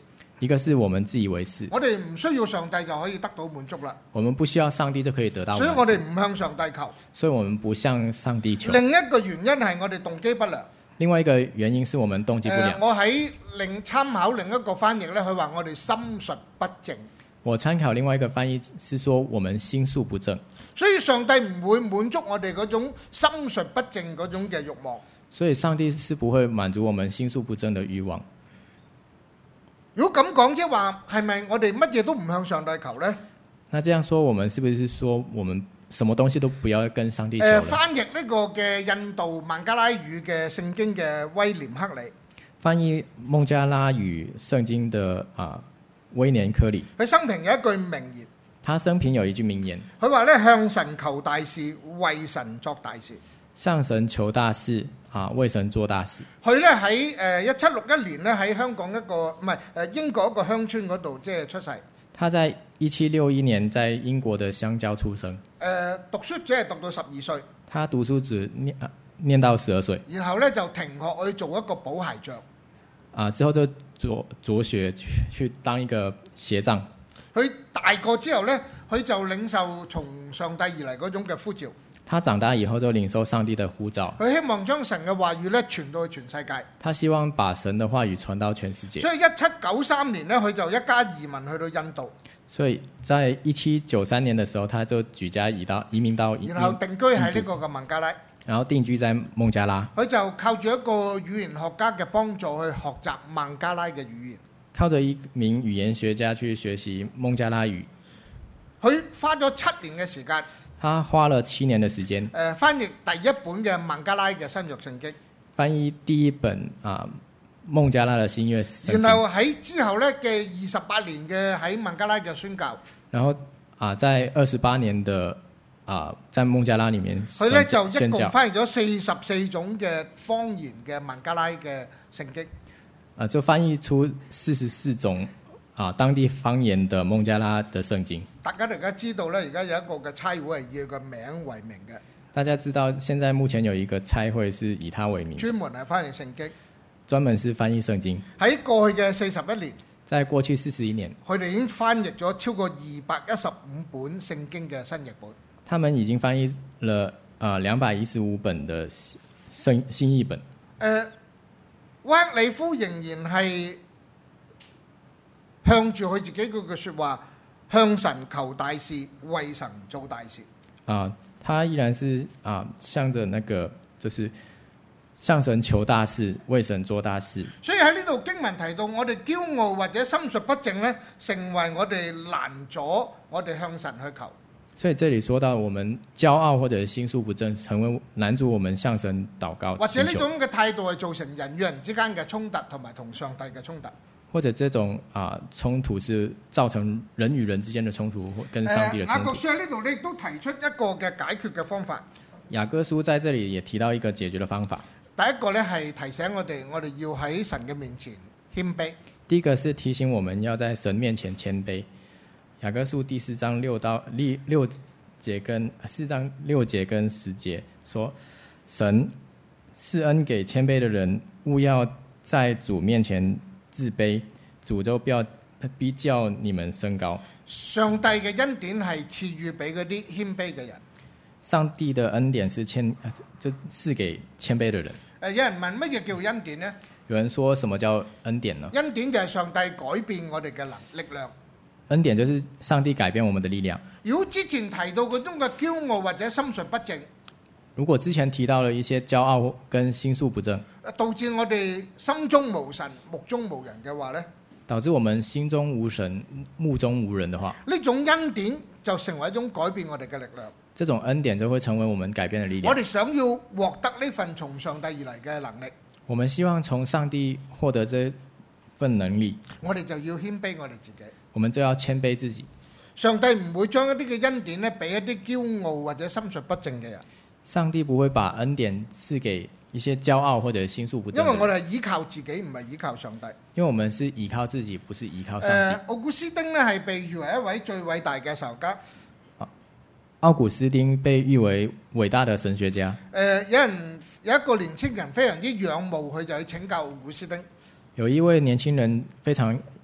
一個是我們自以為是， 我哋唔需要上帝就可以得到滿足啦。 我們不需要上帝就可以得到滿足， 所以我哋唔向上帝求。 所以我們不向上帝求。 另一個原因係我哋動機不良。 另外一個原因是我們動機不良。 我喺參考另一個翻譯咧，佢話我哋心術不正。 我參考另外一個翻譯是說我們心術不正。 所以上帝唔會滿足我哋嗰種心術不正嗰種嘅慾望。 所以上帝是不會滿足我們心術不正的慾望。 如果咁講，即係話係咪我哋乜嘢都唔向上帝求呢？ 那這樣說，我們是不是說我們什麼東西都不要跟上帝求呢？ 翻譯呢個嘅印度孟加拉語嘅聖經嘅威廉克里， 翻譯孟加拉語聖經的威廉克里， 佢生平有一句名言。 他生平有一句名言， 佢話咧，向神求大事，為神作大事。 向神求大事為神做大事。 佢咧喺1761年咧喺香港一個唔係英國一個鄉村嗰度即係出世。 他在1761年在英國的鄉郊出生。 讀書只係讀到12歲。 他讀書只念到12歲。 然後咧就停學去做一個補鞋匠。 之後就着學去當一個鞋匠。 佢大個之後咧，佢就領受從上帝而嚟嗰種嘅呼召。 他長大以後就領受上帝的呼召。 佢希望將神嘅話語咧傳到去全世界。 他希望把神的話語傳到全世界。 所以1793年咧，佢就一家移民去到印度。 所以在1793年的時候，他就舉家移民到然後定居喺呢個嘅孟加拉。 然後定居在孟加拉。 佢就靠住一個語言學家嘅幫助去學習孟加拉嘅語言。 靠着一名語言學家去學習孟加拉語。 佢花咗7年嘅時間。 他花了7年的時間。 翻譯第一本嘅孟加拉嘅新約聖經。 翻譯第一本孟加拉的新約聖經。 然後喺之後咧嘅28年嘅喺孟加拉嘅宣教。 然後在28年的在孟加拉裡面宣教。 佢咧就一共翻譯咗44種嘅方言嘅孟加拉嘅聖經。 就翻譯出44種當地方言的孟加拉的聖經。 大家而家知道咧，而家有一個嘅差會係以佢個名為名嘅。 大家知道，現在目前有一個差會是以他為名， 專門係翻譯聖經。 專門是翻譯聖經。 喺過去嘅41年， 在過去41年， 佢哋已經翻譯咗超過215本聖經嘅新譯本。 他們已經翻譯了215本的新譯本。 威克里夫仍然係向住佢自己嗰句說話，向神求大事，為神做大事。 他依然是向着那個，就是向神求大事，為神做大事。 所以喺呢度經文提到，我哋驕傲或者心術不正呢，成為我哋攔阻我哋向神去求。 所以這裡說到，我們驕傲或者心術不正，成為攔阻我們向神禱告。 或者呢種嘅態度係造成人與人之間嘅衝突，同埋同上帝嘅衝突。 或者這種衝突是造成人與人之間的衝突，跟上帝的衝突。 雅各書喺呢度咧都提出一個嘅解決嘅方法。 雅各書在這裡也提到一個解決的方法。 第一個咧係提醒我哋要喺神嘅面前謙卑。 第一個是提醒我們要在神面前謙卑。雅各書第4章6節跟4章6節跟10節說，神施恩給謙卑的人，務要在主面前自卑，主就必叫你們升高。 上帝嘅恩典係賜予俾嗰啲謙卑嘅人。 上帝的恩典是賜給謙卑的人。 有人問乜嘢叫恩典呢？ 有人說什麼叫恩典呢？ 恩典就係上帝改變我哋嘅力量。 恩典就是上帝改變我們的力量。 如果之前提到嗰種嘅驕傲或者心術不正， 如果之前提到了一些驕傲跟心術不正， 導致我哋心中無神、目中無人嘅話呢， 導致我們心中無神、目中無人的話， 呢種恩典就成為一種改變我哋嘅力量。 這種恩典就會成為我們改變的力量。 我哋想要獲得呢份從上帝而嚟嘅能力， 我們希望從上帝獲得這份能力， 我哋就要謙卑我哋自己。 我們就要謙卑自己。 上帝唔會將一啲嘅恩典咧俾一啲驕傲或者心術不正嘅人。 上帝不會把恩典賜給一些驕傲或者心術不正的人。 因為我哋係依靠自己，唔係依靠上帝。 因為我們是依靠自己，不是依靠上帝。 奧古斯丁咧係被譽為一位最偉大嘅神學家。 奧古斯丁被譽為偉大的神學家。 有一個年輕人非常之仰慕佢，就去請教奧古斯丁。 有一位年輕人非常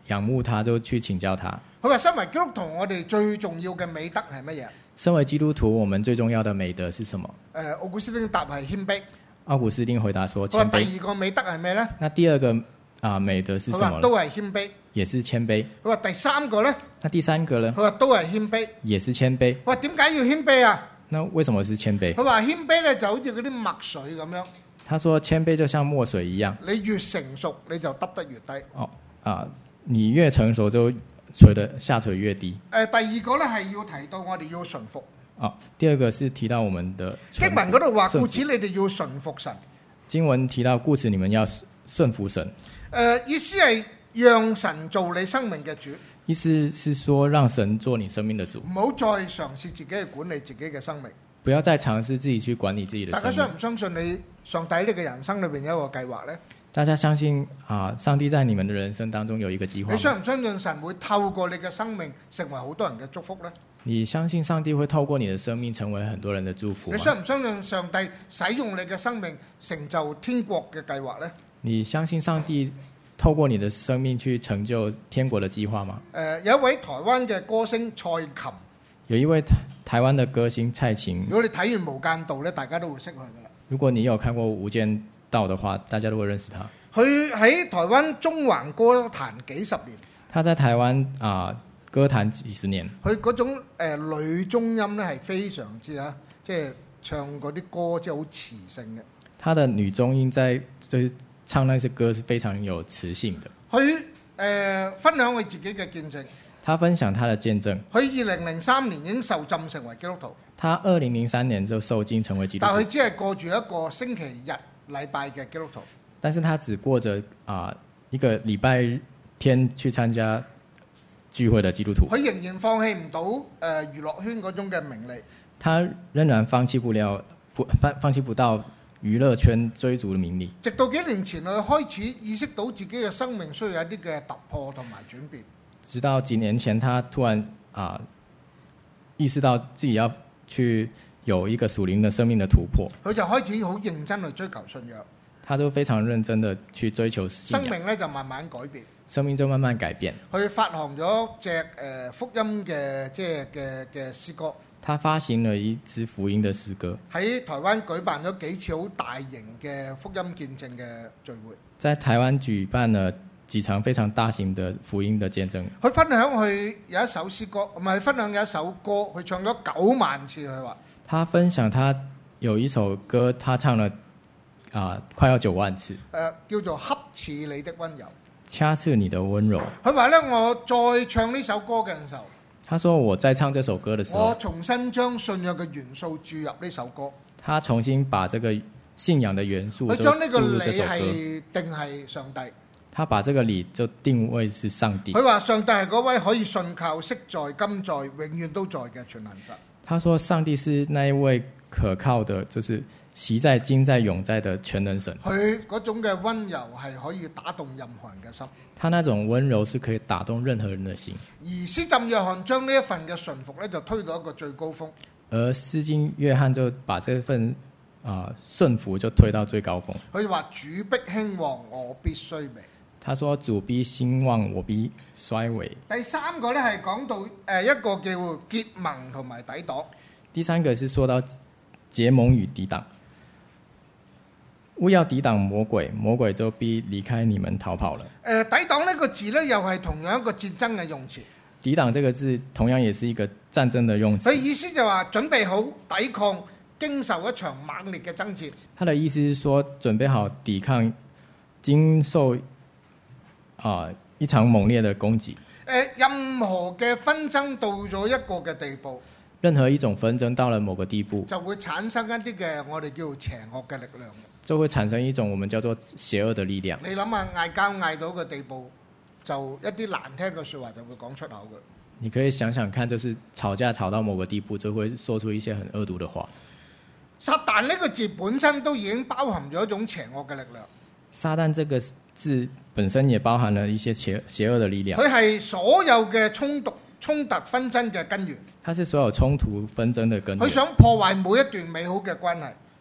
仰慕他，就去請教他。 佢話身為基督徒，我哋最重要嘅美德係乜嘢？ 身為基督徒，我們最重要的美德是什麼？ 奧古斯丁答係謙卑。 奧古斯丁回答說： 佢話謙卑。 第二個美德係咩呢？ 那第二個美德是什麼？ 佢話都係謙卑。 也是謙卑。 佢話第三個呢？ 那第三個呢？ 佢話都係謙卑。 也是謙卑。 佢話點解要謙卑啊？ 那為什麼是謙卑？ 佢話謙卑咧就好似嗰啲墨水咁樣。 他說謙卑就像墨水一樣。 你越成熟，你就耷得越低。 你越成熟就下垂越低。 第二個咧係要提到我哋要順服。 第二個是提到我們的經文嗰度話，故此你哋要順服神。 經文提到，故此你們要順服神。 意思係讓神做你生命嘅主。 意思是說，讓神做你生命的主。 唔好再嘗試自己去管理自己嘅生命。 不要再嘗試自己去管理自己的生命。 大家相唔相信你上帝呢個人生裏邊有一個計劃呢？ 大家相信上帝在你們的人生當中有一個計劃。 你相唔相信神會透過你嘅生命成為好多人嘅祝福呢？ 你相信上帝會透過你的生命成為很多人的祝福嗎？ 你相唔相信上帝使用你嘅生命成就天國嘅計劃呢？ 你相信上帝透過你的生命去成就天國的計劃嗎？ 有一位台灣嘅歌星蔡琴， 有一位台灣的歌星蔡琴。 如果你睇完《無間道》咧，大家都會識佢噶啦。 如果你有看過《無間道》的話，大家都會認識他。 佢喺台灣中環歌壇幾十年。 他在台灣歌壇幾十年。 佢嗰種女中音咧係非常之即係唱嗰啲歌即係好磁性嘅。 他的女中音就是唱那些歌是非常有磁性的。 佢分享佢自己嘅見證。 他分享他的見證。 佢2003年已經受浸成為基督徒。 他2003年就受浸成為基督徒。 但佢只係過住一個星期日禮拜嘅基督徒。 但是他只過着一個禮拜天去參加聚會的基督徒。 佢仍然放棄唔到娛樂圈嗰種嘅名利。 他仍然放棄不到娛樂圈追逐的名利。 直到幾年前，佢開始意識到自己嘅生命需要一啲嘅突破同埋轉變。 直到幾年前，他突然意識到自己要去有一個屬靈的生命的突破。 佢就開始好認真去追求信仰。 他就非常認真的去追求信仰。 生命咧就慢慢改變。 生命就慢慢改變。 佢發行咗隻福音嘅嘅詩歌。 他發行了一支福音的詩歌。 喺台灣舉辦咗幾次好大型嘅福音見證嘅聚會。 在台灣舉辦了幾場非常大型的福音的見證。 佢分享佢有一首詩歌，唔係分享有一首歌，佢唱咗9萬次。佢話他分享他有一首歌，他唱了快要9萬次。 叫做恰似你的溫柔。 恰似你的溫柔。 佢話咧，我再唱呢首歌嘅時候， 他說我在唱這首歌的時候， 我重新將信仰嘅元素注入呢首歌。 他重新把這個信仰的元素就注入這首歌。佢將呢個你係定係上帝。 他把這個你就定位是上帝。 佢話上帝係嗰位可以信靠、昔在、今在、永遠都在嘅全能神。 他說上帝是那一位可靠的，就是昔在、今在、永在的全能神。 佢嗰種嘅溫柔係可以打動任何人嘅心。 他那種溫柔是可以打動任何人的心。 而施浸約翰將呢一份嘅順服咧，就推到一個最高峰。 而施浸約翰就把這份順服就推到最高峰。 佢話主必興旺，我必衰微。 他說主必興旺，我必衰微。 第三個咧係講到一個叫結盟同埋抵擋。 第三個是說到結盟與抵擋。勿要抵擋魔鬼，魔鬼就必離開你們逃跑了。 抵擋呢個字咧，又係同樣一個戰爭嘅用詞。 抵擋這個字同樣也是一個戰爭的用詞。 佢意思就話準備好抵抗，經受一場猛烈嘅爭戰。 他的意思是說準備好抵抗，經受一場猛烈的攻擊。 任何嘅紛爭到咗一個嘅地步， 任何一種紛爭到了某個地步， 就會產生一啲嘅我哋叫做邪惡嘅力量。 就會產生一種我們叫做邪惡的力量。 你諗下，嗌交嗌到嘅地步，就一啲難聽嘅説話就會講出口嘅。 你可以想想看，就是吵架吵到某個地步，就會說出一些很惡毒的話。 撒旦呢個字本身都已經包含咗一種邪惡嘅力量。 撒旦這個字本身也包含了一些邪惡的力量。 佢係所有嘅衝突紛爭嘅根源。 它是所有衝突紛爭的根源。 佢想破壞每一段美好嘅關係。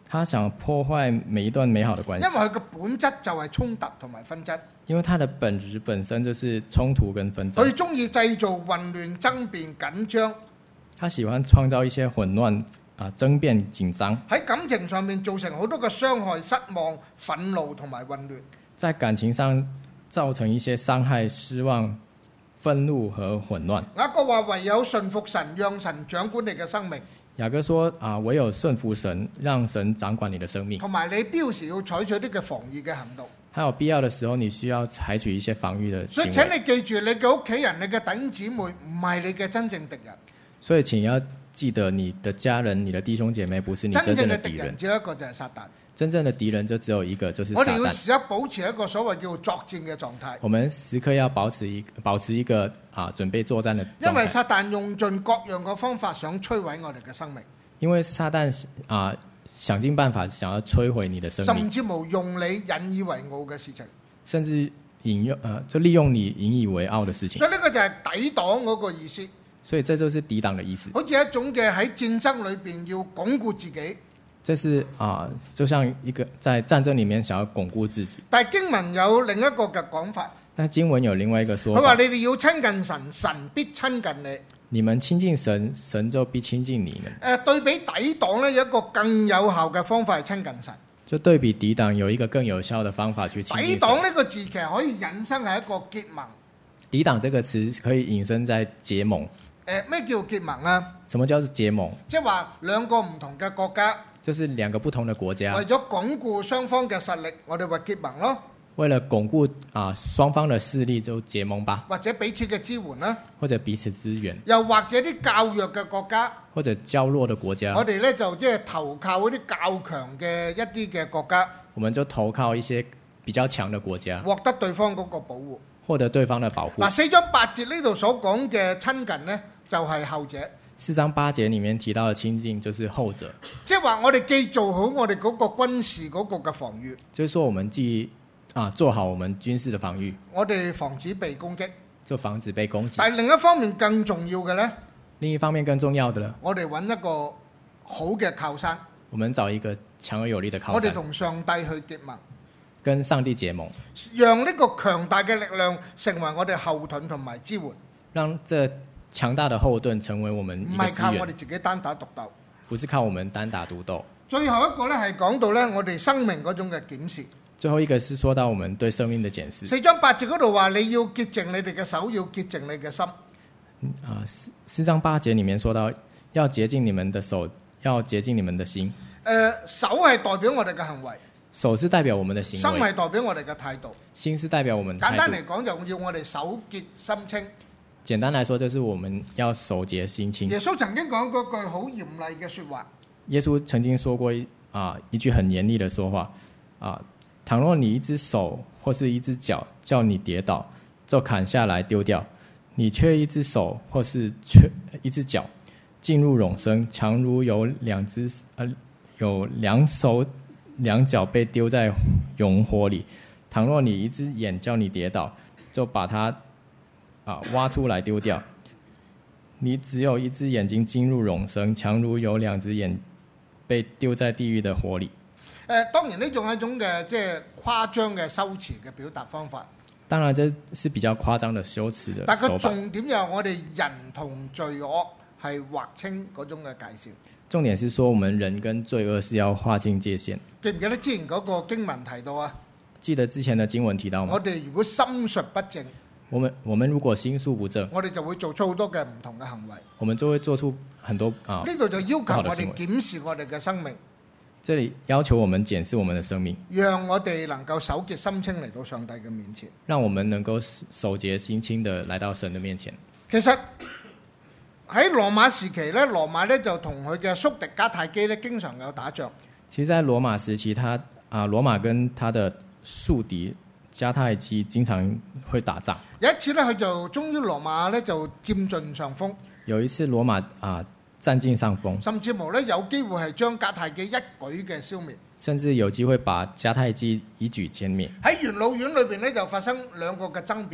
他想破坏每一段美好的关系， 因為佢嘅本質就係衝突同埋紛爭。 因為他的本質本身就是衝突跟紛爭。 佢中意製造混亂、爭辯、緊張。 他喜歡創造一些混亂爭辯、緊張。 喺感情上面造成好多嘅傷害、失望、憤怒同埋混亂。 在感情上造成一些傷害、失望、憤怒和混亂。 雅各話唯有順服神，讓神掌管你嘅生命。 雅各說唯有順服神，讓神掌管你的生命。 同埋你必要時要採取啲嘅防禦嘅行動。 還有必要的時候，你需要採取一些防禦的行為。 所以請你記住，你嘅屋企人、你嘅弟兄姊妹唔係你嘅真正敵人。 所以請要記得，你的家人、你的弟兄姐妹不是你真正的敵人。 真正嘅敵人只有一個就係撒旦。 真正的敵人就只有一個，就是撒旦。 我哋要時刻保持一個所謂叫作戰嘅狀態。 我們時刻要保持一個準備作戰的狀態。 因為撒旦用盡各樣嘅方法想摧毀我哋嘅生命。 因為撒旦想盡辦法想要摧毀你的生命， 甚至無用你引以為傲嘅事情， 甚至就利用你引以為傲的事情。 所以呢個就係抵擋嗰個意思。 所以這就是抵擋的意思。 好似一種嘅喺戰爭裏邊要鞏固自己。 這是就像一個在戰爭裡面想要鞏固自己。 但係經文有另一個嘅講法。 但經文有另外一個說法。 佢話你哋要親近神，神必親近你。 你們親近神，神就必親近你們。 對比抵擋呢，有一個更有效嘅方法係親近神。 就對比抵擋有一個更有效的方法去親近神。 抵擋呢個字其實可以引申係一個結盟。 抵擋這個詞可以引申在結盟。 咩叫結盟啊？ 什麼叫做結盟？ 即係話兩個唔同嘅國家， 就是兩個不同的國家， 為咗鞏固雙方嘅實力，我哋話結盟咯。 為了鞏固雙方的勢力就結盟吧， 或者彼此嘅支援啦， 或者彼此支援， 又或者啲較弱嘅國家， 或者較弱的國家， 我哋咧就即係投靠嗰啲較強嘅一啲嘅國家， 我們就投靠一些比較強的國家， 獲得對方嗰個保護， 獲得對方的保護。 嗱，4章8節呢度所講嘅親近呢，就係後者。 4章8節裡面提到的親近就是後者， 即係話我哋既做好我哋嗰個軍事嗰個嘅防禦， 就是說我們既做好我們軍事的防禦， 我哋防止被攻擊， 就防止被攻擊。 但係另一方面更重要嘅呢， 另一方面更重要的呢， 我哋揾一個好嘅靠山， 我們找一個強而有力的靠山， 我哋同上帝去結盟， 跟上帝結盟， 讓呢個強大嘅力量成為我哋後盾同埋支援， 讓這強大的後盾成為我們一個資源， 唔係靠我哋自己單打獨鬥， 不是靠我們單打獨鬥。 最後一個呢係講到呢我哋生命嗰種嘅檢視。 最後一個是說到我們對生命的檢視。 4章8節嗰度話你要潔淨你哋嘅手，要潔淨你嘅心。 4章8節裡面說到要潔淨你們的手，要潔淨你們的心。 手係代表我哋嘅行為， 手是代表我們的行為， 心係代表我哋嘅態度， 心是代表我們的態度。 簡單嚟講，就要我哋手潔心清。 簡單來說，就是我們要手潔心清。 耶穌曾經講過句好嚴厲嘅説話。 耶穌曾經說過一句很嚴厲的說話倘若你一隻手或是一隻腳叫你跌倒，就砍下來丟掉；你缺一隻手或是缺一隻腳，進入永生，強如有兩手兩腳被丟在永火裡。倘若你一隻眼叫你跌倒，就把它挖出來丟掉；你只有一隻眼睛進入永生，強如有兩隻眼被丟在地獄的火裡。 當然呢種係一種嘅即係誇張嘅修辭嘅表達方法。 當然，這是比較誇張的修辭的手法。 但個重點就係我哋人同罪惡係劃清嗰種嘅界線。 重點是說，我們人跟罪惡是要劃清界線。 記唔記得之前嗰個經文提到啊？ 記得之前的經文提到嗎？ 我哋如果心術不正， 我們如果心術不正， 我哋就會做出好多嘅唔同嘅行為。 我們就會做出很多呢度就要求我哋檢視我哋嘅生命。 這裡要求我們檢視我們的生命， 讓我哋能夠手潔心清嚟到上帝嘅面前。 讓我們能夠手潔心清的來到神的面前。 其實喺羅馬時期咧，羅馬咧就同佢嘅宿敵迦太基咧經常有打仗。 其實在羅馬時期，羅馬跟他的宿敵迦太基經常會打仗。 有一次咧，佢就終於羅馬咧就佔盡上風。 有一次羅馬佔盡上風， 甚至乎咧有機會係將迦太基一舉嘅消滅， 甚至有機會把迦太基一舉殲滅。 喺元老院裏邊咧就發生兩個嘅爭辯。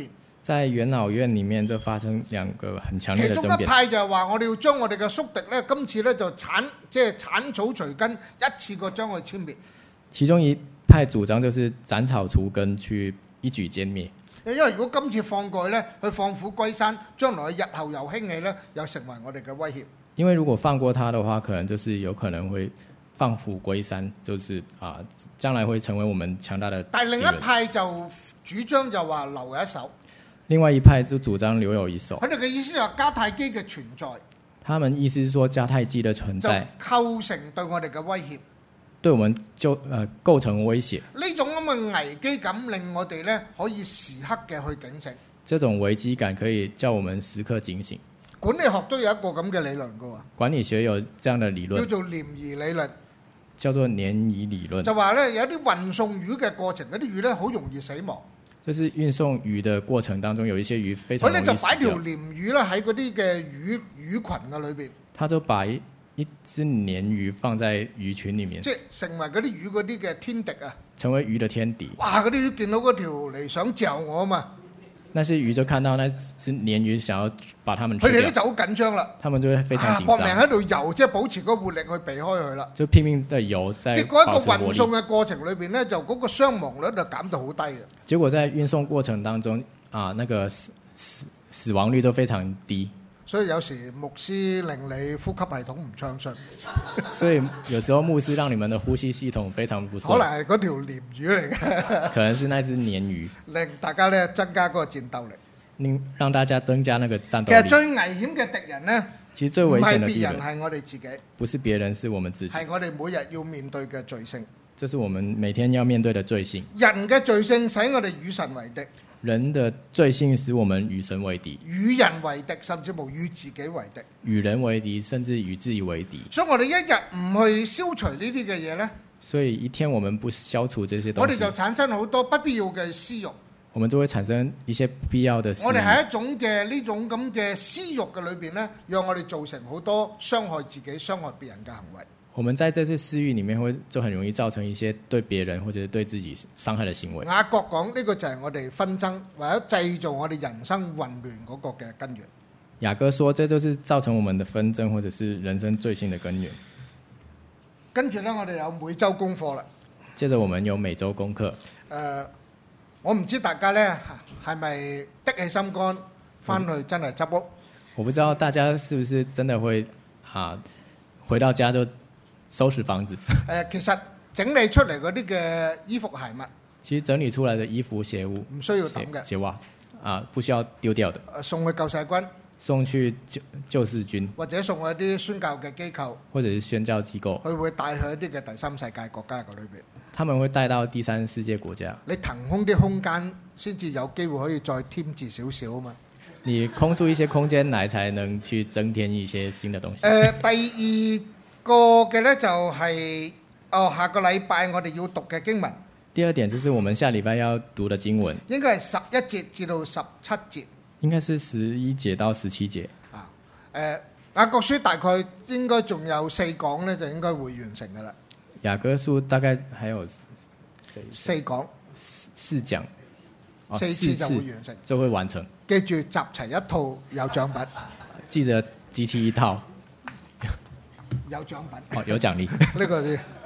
在元老院里面就發生兩個很強烈其中一的爭辯。 派就係話我哋要將我哋嘅宿敵咧，今次咧就剷草除根，一次過將佢殲滅。 其中一派主張就是斬草除根，去一舉殲滅。 因為如果今次放過去咧，佢放虎歸山，將來日後又興起咧，又成為我哋嘅威脅。 因為如果放過他的話，可能就是有可能會放虎歸山，就是將來會成為我們強大的敵人。 但係另一派就主張就話留一手。 另外一派就主張留有一手。 佢哋嘅意思就係迦太基嘅存在， 他們意思是說迦太基的存就在構成對我哋嘅威脅。 對我們就構成威脅。 呢種咁嘅危機感令我哋咧可以時刻嘅去警醒。 這種危機感可以叫我們時刻警醒。 管理學都有一個咁嘅理論㗎喎， 管理學有這樣的理論， 叫做鯰魚理論， 叫做鯰魚理論。 就話咧有啲運送魚嘅過程，嗰啲魚咧好容易死亡。 就是運送魚的過程當中，有一些魚非常佢容易死掉。 咧就擺條鯰魚咧喺嗰啲嘅魚群嘅裏邊， 他就把一隻鯰魚放在魚群裡面， 即係成為嗰啲魚嗰啲嘅天敵啊！ 成為魚的天敵。 哇！嗰啲魚見到嗰條嚟想嚼我啊嘛， 那些魚就看到那隻鯰魚想要把它們吃掉， 佢哋咧就好緊張啦， 他們就會非常緊搏命張， 喺度游，即係保持個活力去避開佢啦。 就拼命的游，在結果一個保持活運送力。 嘅過程裏邊咧，就嗰個傷亡率就減到好低嘅。 結果在運送過程當中那個死亡率就非常低。 所以有時牧師令你呼吸系統唔暢順， 所以有時候牧師讓你們的呼吸系統非常不可能順， 係嗰條鯰魚嚟嘅， 可能是那隻鯰魚， 令大家咧增加嗰個戰鬥力。 讓大家增加那個戰其實鬥力。 最危險嘅敵人咧， 其實最唔危險係別人， 的敵人係我哋自己， 不是別人，是我們自己， 係我哋每日要面對嘅罪性。 這是我們每天要面對的罪性。 人嘅罪性使我哋與神為敵， 人的罪性使我們與神為敵， 與人為敵，甚至乎與自己為敵。 與人為敵，甚至與自己為敵。 所以我哋一日唔去消除呢啲嘅嘢呢， 所以一天我們不消除這些東西， 我哋就產生好多不必要嘅私欲。 我們就會產生一些不必要的私欲。 我哋喺一種嘅呢種咁嘅私欲嘅裏邊呢，讓我哋造成好多傷害自己、傷害別人嘅行為。 我們在這些私欲裡面就很容易造成一些對別人或者對自己傷害的行為。 雅各講呢個就係我哋紛爭或者製造我哋人生混亂嗰個嘅根源。 雅各說，這就是造成我們的紛爭或者是人生罪性的根源。 跟住呢，我哋有每週功課啦。 接着我們有每週功課。 我唔知大家呢係咪的起心肝翻去真係執屋？ 我不知道大家是不是真的會回到家就收拾房子。 其實整理出嚟嗰啲嘅衣服鞋襪， 其實整理出來的衣服鞋物唔需要抌嘅， 鞋襪不需要丟掉的， 送去救世軍， 送去救世軍， 或者送去一啲宣教嘅機構， 或者是宣教機構， 佢會帶去一啲嘅第三世界國家嗰裏邊。 他們會帶到第三世界國家。 你騰空啲空間，先至有機會可以再添置少少啊嘛。 你空出一些空間來，才能去增添一些新的東西。 第二個嘅呢就係下個禮拜我哋要讀嘅經文。 第二點就是我們下禮拜要讀的經文， 應該係11節至到17節。 應該是11節到17節。 雅各書大概應該仲有4講呢，就應該會完成噶啦。 雅各書大概還有 4講 4講 ，4次就會完成， 就會完成。 記住集齊一套有獎品， 記得集齊一套有獎品， 有獎勵。 呢個先。